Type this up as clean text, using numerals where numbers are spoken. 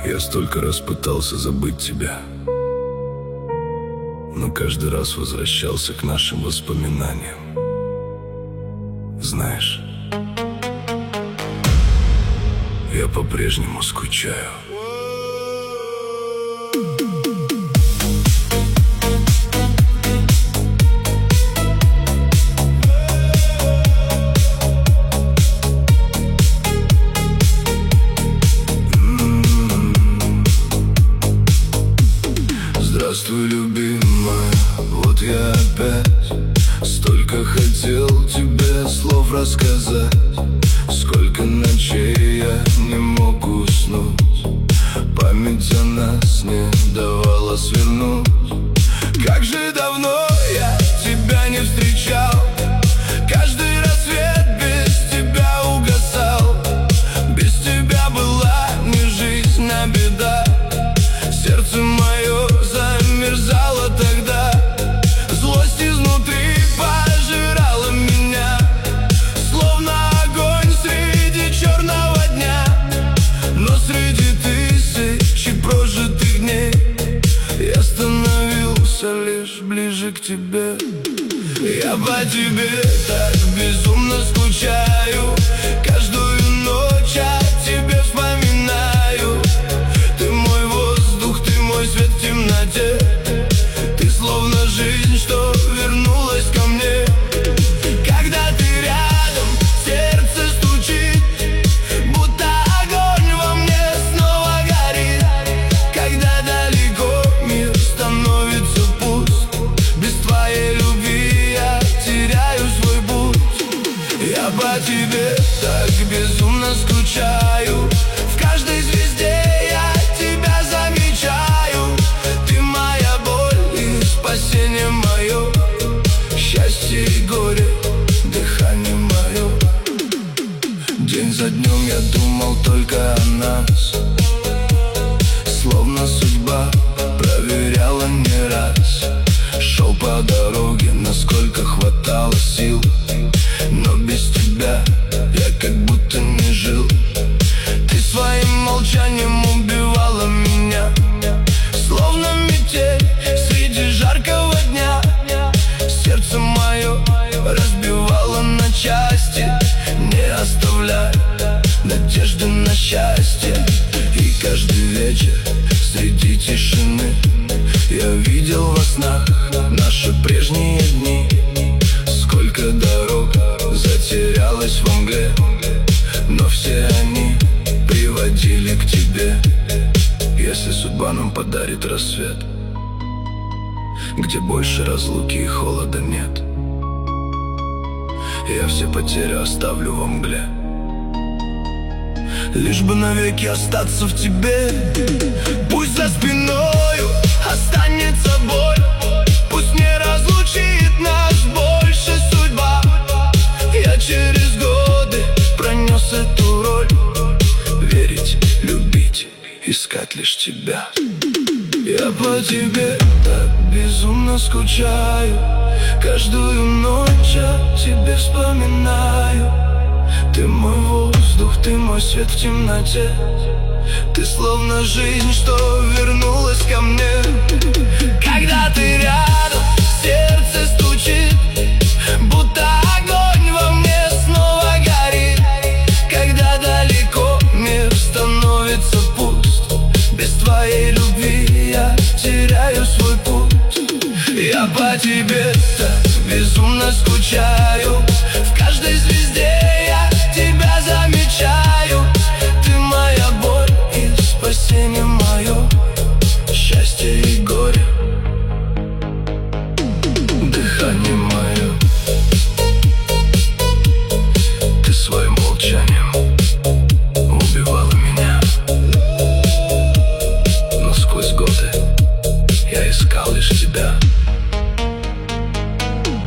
Я столько раз пытался забыть тебя, но каждый раз возвращался к нашим воспоминаниям. Знаешь, я по-прежнему скучаю. Здравствуй, любимая, вот я опять. Столько хотел тебе слов рассказать, сколько ночей я не мог уснуть. Память о нас не давала свернуть. Как же давно я тебя не встречал. Каждый рассвет без тебя угасал. Без тебя была не жизнь, а беда. Сердце мое замерзало тогда. Злость изнутри пожирала меня, словно огонь среди черного дня. Но среди тысячи прожитых дней я становился лишь ближе к тебе. Я по тебе так безумно скучаю. Каждую ночь о тебе вспоминаю. Ты мой воздух, ты мой свет в темноте. Ты словно жизнь, что вернулась ко мне. Когда ты рядом, сердце стучит, будто огонь во мне снова горит. Когда далеко мир становится пуст, без твоей любви я теряю свой путь. Я по тебе так безумно скучаю. В каждой звезде я тебя замечаю. Ты моя боль и спасение мое, счастье и горе, дыхание мое. День за днем я думал только о нас, словно судьба проверяла не раз. Шел по дороге, насколько хватало сил, но без тебя я как будто не жил. Ты своим молчанием убивала меня, словно метель среди жаркого дня. Сердце мое разбивало на части, не оставляя надежды на счастье. И каждый вечер среди тишины я видел во снах наши прежние дни. Сколько дорог затерялось во мгле, но все они приводили к тебе. Если судьба нам подарит рассвет, где больше разлуки и холода нет, я все потери оставлю во мгле, лишь бы навеки остаться в тебе. Пусть за спиною останется боль, пусть не разлучит нас больше судьба. Я через годы пронес эту роль, верить, любить, искать лишь тебя. Я по тебе так безумно скучаю. Каждую ночь о тебе вспоминаю. Ты мой воздух, ты мой свет в темноте. Ты словно жизнь, что вернулась ко мне. Когда ты рядом, сердце стучит, будто огонь во мне снова горит. Когда далеко мир становится пуст, без твоей любви я теряю свой путь. Я по тебе так безумно скучаю. В каждой звезде